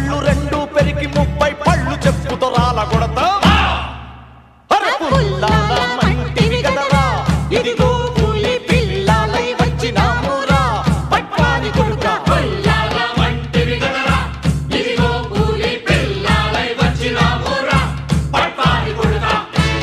కళ్ళు రెండు పెరికి 30 పళ్ళు చెప్పుతో రాలగొడతా అరే పుల్లాల మంటివి కదరా ఇదిగో పులి పిల్లాలై వచ్చినామురా పట్వాని కొడుకా పుల్లాల మంటివి కదరా ఇదిగో పులి పిల్లాలై వచ్చినామురా పట్వాని కొడుకా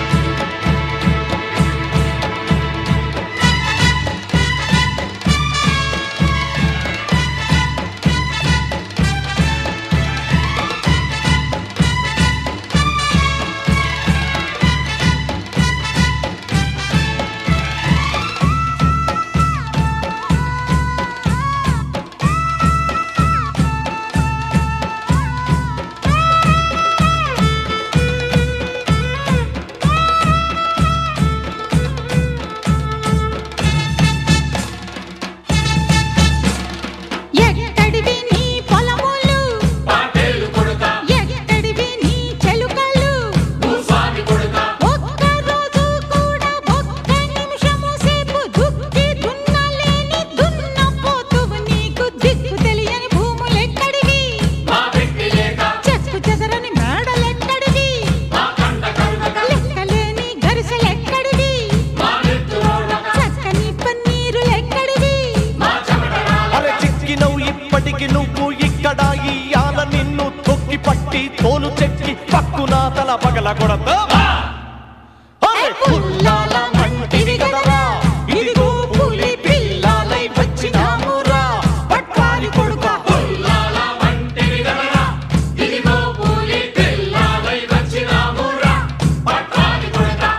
తోలు చెక్కి పక్కునా తల పగల కొడతా అరే పుల్లాల మంటివి కదరా ఇదిగో పులి పిల్లాలై వచ్చినామురా పట్వాని కొడుకా పుల్లాల మంటివి కదరా ఇదిగో పులి పిల్లాలై వచ్చినామురా పట్వాని కొడుకా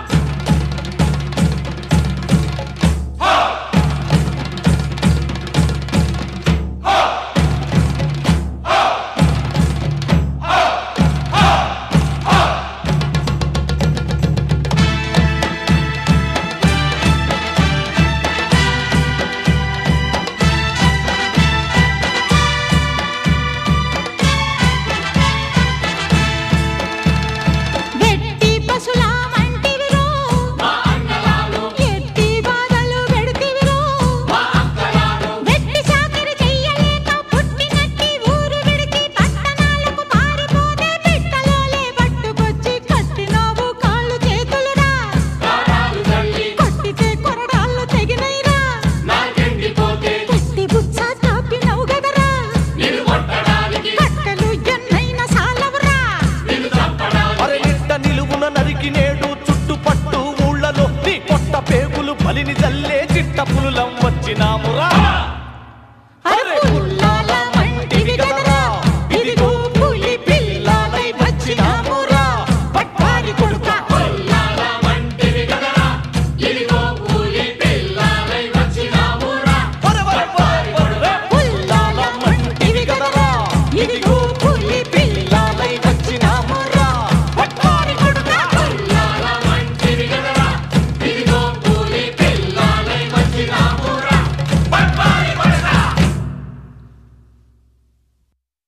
బలిని జల్లే చిట్ట పులులం వచ్చినామురా అరే పుల్లాల మంటివి కదరా ఇదిగో పులి పిల్లాలై వచ్చినామురా పట్వాని కొడుకా పుల్లాల మంటివి కదరా ఇదిగో పులి పిల్లాలై వచ్చినామురా పుల్లాల మంటివి కదరా ఇదిగో